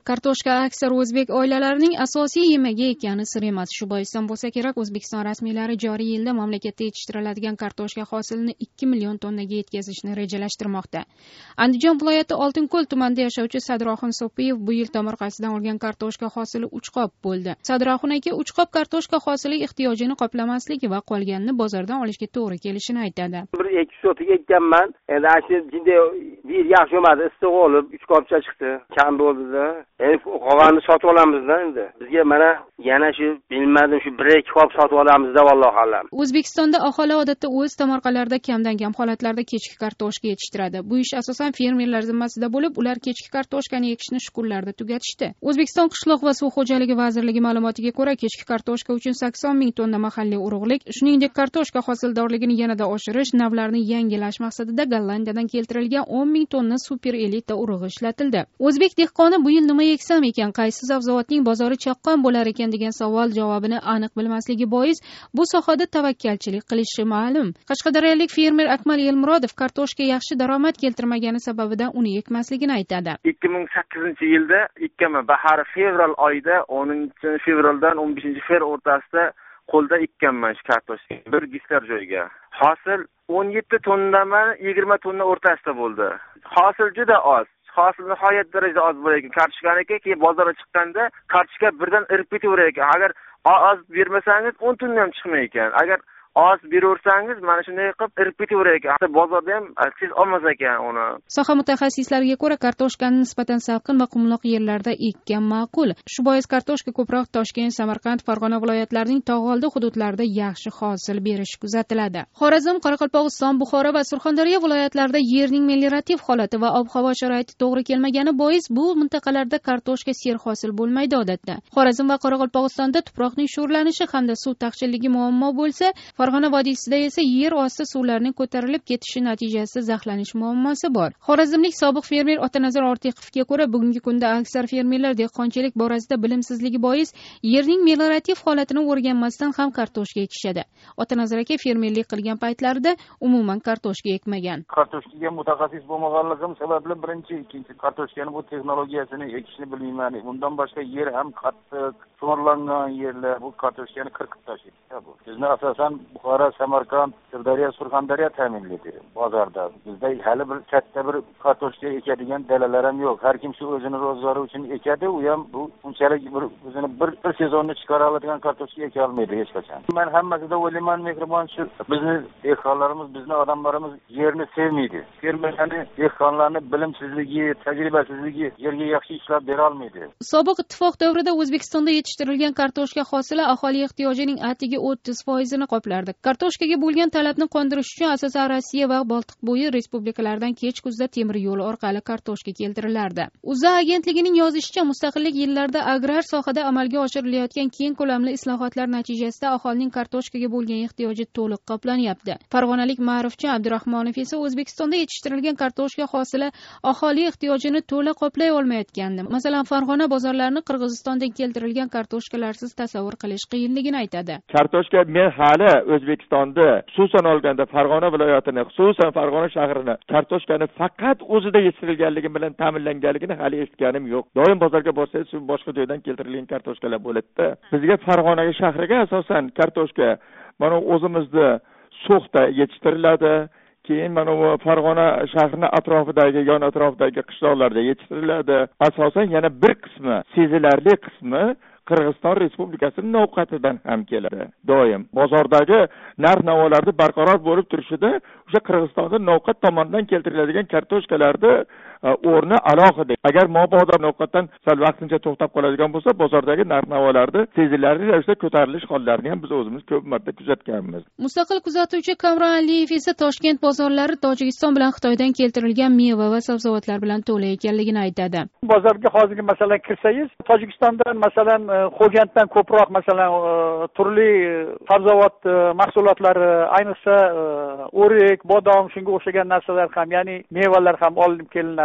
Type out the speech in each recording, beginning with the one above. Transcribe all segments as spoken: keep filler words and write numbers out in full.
Kartoshka aksar o'zbek oilalarining asosiy yemagi ekani sir emas. Shu boisdan bo'lsa kerak, O'zbekiston rasmiylari joriy yilda mamlakatda yetishtiriladigan kartoshka hosilini ikki million tonnaga yetkazishni rejalashtirmoqda. Andijon viloyati Oltinko'l tumanida yashovchi Sadroxun So'piyev bu yil tomorqasidan olgan kartoshka hosili uch qop bo'ldi. Sadroxun aka uch qop kartoshka hosili ehtiyojini qoplamasligi va qolganini bozordan olishga to'g'ri kelishini aytadi. Bir ikki sotik ekkanman. Endi ana jinda bir yaxshi bo'lmadi, issiq olib uch qopcha chiqdi. Kam bo'ldi-da. Endi qolganini sotib olamiz-da endi. Bizga mana yana shu bilmadim shu bir ikki qop sotib olamiz-da vallohu alam. O'zbekistonda aholi odatda o'z tomorqalarida kamdan-kam holatlarda kechki kartoshka yetishtiradi. Bu ish asosan fermerlar zimmasida bo'lib, ular kechki kartoshkani ekishni shu kunlarda tugatishdi. O'zbekiston qishloq va suv xo'jaligi vazirligi ma'lumotiga ko'ra, kechki kartoshka uchun sakson ming tonna mahalliy urug'lik, shuningdek kartoshka hosildorligini yanada oshirish, navlarini yangilash maqsadida Gollandiyadan keltirilgan o'n ming tonna super elita urug'i ishlatildi. O'zbek dehqoni bu yil nima eksam ekan, qaysi sabzavotning bozori chaqqon bo'lar ekan degan savol javobini aniq bilmasligi bois bu sohada tavakkalchilik qilishi ma'lum. Qashqadaryolik fermer Akmal Elmurodov kartoshka yaxshi daromad keltirmagani sababidan uni ekmasligini aytadi. ikki ming sakkizinchi yilda ekkanman, bahor fevral oyida o'ninchi fevraldan o'n beshinchi fevral o'rtasida qo'lda ekkanman shu kartoshka bir gektar joyga. Hosil o'n yetti tonnadan yigirma tonna o'rtasida bo'ldi. Hosil juda oz. Hosil nihoyat darajada oz bo'lar ekan. Kartoshkaniki keyin bozorga chiqqanda kartoshka birdan irib ketaverar ekan. Agar oz bermasangiz o'n tonna ham chiqmay ekan. Agar oz beraversangiz mana shunday qilib irib ketaverar ekan. Hatto bozorda ham siz olmas ekan uni. Soha mutaxassislariga ko'ra, kartoshkani nisbatan salqin va qumloq yerlarda ekkan ma'qul. Shu bois kartoshka ko'proq Toshkent, Samarqand, Farg'ona viloyatlarining tog'oldi hududlarida yaxshi hosil berishi kuzatiladi. Xorazm, Qoraqalpog'iston, Buxoro va Surxondaryo viloyatlarida yerning meliorativ holati va ob-havo sharoiti to'g'ri kelmagani bois bu mintaqalarda kartoshka serhosil bo'lmaydi odatda. Xorazm va Qoraqalpog'istonda tuproqning sho'rlanishi hamda suv taqchilligi muammo bo'lsa, Farg'ona vodiysida esa yer osti suvlarining ko'tarilib ketishi natijasida zaxlanish muammosi bor. Xorazmlik sobiq fermer Otanazar Ortiqovga ko'ra, bugungi kunda aksar fermerlar dehqonchilik borasida bilimsizligi bois yerning meliorativ holatini o'rganmasdan ham kartoshka ekishadi. Otanazar aka fermerlik qilgan paytlarida umuman kartoshka ekmagan. Kartoshkaga mutaxassis bo'lmaganligim sababli birinchi, ikkinchi kartoshkani bu texnologiyasini ekishni bilmayman. Bundan boshqa yer ham qattiq sho'rlangan yerlar bu kartoshkani qirqib tashlaydi. Bu bizni asosan Buxoro, Samarqand, Sirdaryo, Surxondaryo ta'minlaydi bozorda. Bizda hali bir katta bir kartoshka ekadigan dalalar ham yo'q. Har kim shu o'zini ro'zg'ori uchun ekadi, u ham bu unchalik bir o'zini bir bir sezonni chiqara oladigan kartoshka eka olmaydi hech qachon. Men hammasida o'ylayman, mehribon shu bizni dehqonlarimiz, bizni odamlarimiz yerni sevmaydi. Fermerlarni, dehqonlarni bilimsizligi, tajribasizligi yerga yaxshi ishlab bera olmaydi. Sobiq ittifoq davrida O'zbekistonda yetishtirilgan kartoshka hosili aholi ehtiyojining atigi o'ttiz foizini qoplardi. Kartoshkaga bo'lgan talabni qondirish uchun asosan Rossiya va Boltiqbo'yi respublikalaridan kech kuzda temir yo'l orqali kartoshka keltirilardi. UzA agentligining yozishicha, mustaqillik yillarida agrar sohada amalga oshirilayotgan keng ko'lamli islohotlar natijasida aholining kartoshkaga bo'lgan ehtiyoji to'liq qoplanyapti. Farg'onalik ma'rifchi Abdurahmonov esa O'zbekistonda yetishtirilgan kartoshka hosili aholi ehtiyojini to'la qoplay olmayotgandi. Masalan, Farg'ona bozorlarini Qirg'izistondan keltirilgan kartoshkalarsiz tasavvur qilish qiyinligini aytadi. Kartoshka men hali O'zbekistonda, xususan olganda Farg'ona viloyatini, xususan Farg'ona shahrini kartoshkani faqat o'zida yetishtirilganligi bilan ta'minlanganligini hali eshitganim yo'q. Doim bozorga borsangiz, boshqa joydan keltirilgan kartoshkalar bo'ladi-da. Bizga Farg'ona shahriga asosan kartoshka mana o'zimizda So'xda yetishtiriladi. Keyin mana bu Farg'ona shahrining atrofidagi, yon atrofidagi qishloqlarda yetishtiriladi. Asosan yana bir qismi, sezilarli qismi Qirg'iziston Respublikasining ovqatidan ham keladi. Doim bozordagi narx-navolarni barqaror bo'lib turishida o'sha Qirg'izistonda ovqat tomonidan keltiriladigan kartoshkalarda o'rni alohida. Agar mabodo ovqatdan sal vaqtincha to'xtab qoladigan bo'lsa, bozordagi narx-navolarda sezilarli ravishda ko'tarilish hollarini ham biz o'zimiz ko'p marta kuzatganmiz. Mustaqil kuzatuvchi Kamron Aliyev esa Toshkent bozorlari Tojikiston bilan Xitoydan keltirilgan meva va sabzavotlar bilan to'la ekanligini aytadi. Bozorga hozirgi masalan kirsangiz, Tojikistondan masalan Xo'janddan ko'proq masalan turli sabzavot mahsulotlari, ayniqsa o'rik, bodom, shunga o'xshagan narsalar ham, ya'ni mevalar ham olib kelinadi.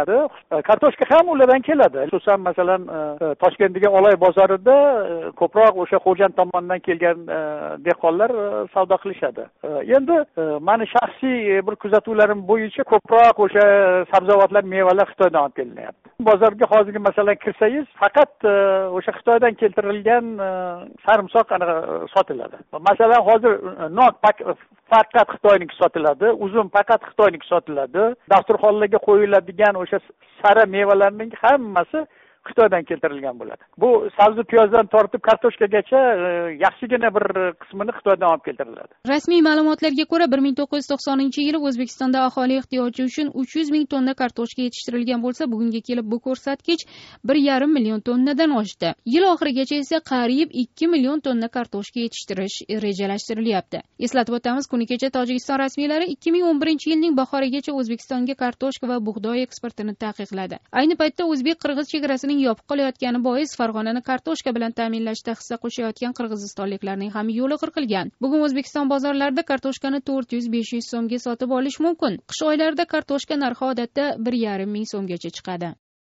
qilinadi. Kartoshka ham ulardan keladi. Xususan masalan Toshkentdagi Oloy bozorida ko'proq o'sha Xo'jand tomonidan kelgan dehqonlar savdo qilishadi. Endi meni shaxsiy bir kuzatuvlarim bo'yicha ko'proq o'sha sabzavotlar, mevalar Xitoydan olib kelinyapti. Bozorga hozirgi masalan kirsangiz, faqat o'sha Xitoydan keltirilgan sarimsoq sotiladi. Masalan, hozir nok faqat Xitoyniki sotiladi, uzum faqat Xitoyniki sotiladi. Dasturxonlarga qo'yiladigan o'sha sara mevalarning hammasi Xitoydan keltirilgan bo'ladi. Bu sabzi piyozdan tortib kartoshkagacha yaxshigina bir qismini Xitoydan olib keltiriladi. Rasmiy ma'lumotlarga ko'ra, bir ming to'qqiz yuz to'qsoninchi yili O'zbekistonda aholi ehtiyoji uchun uch yuz ming tonna kartoshka yetishtirilgan bo'lsa, bugunga kelib bu ko'rsatkich bir yarim million tonnadan oshdi. Yil oxirigacha esa qariyb ikki million tonna kartoshka yetishtirish rejalashtirilyapti. Eslatib o'tamiz, kuni kecha Tojikiston rasmiylari ikki ming o'n birinchi yilning bahorigacha O'zbekistonga kartoshka va bug'doy eksportini taqiqladi. Ayni paytda o'zbek-qirg'iz chegarasi yopib qolayotgani bois Farg'onani kartoshka bilan ta'minlashda hissa qo'shayotgan qirg'izistonliklarning ham yo'li qirqilgan. Bugun O'zbekiston bozorlarida kartoshkani to'rt yuz besh yuz so'mga sotib olish mumkin. Qish oylarida kartoshka narxi odatda bir yarim ming so'mgacha chiqadi.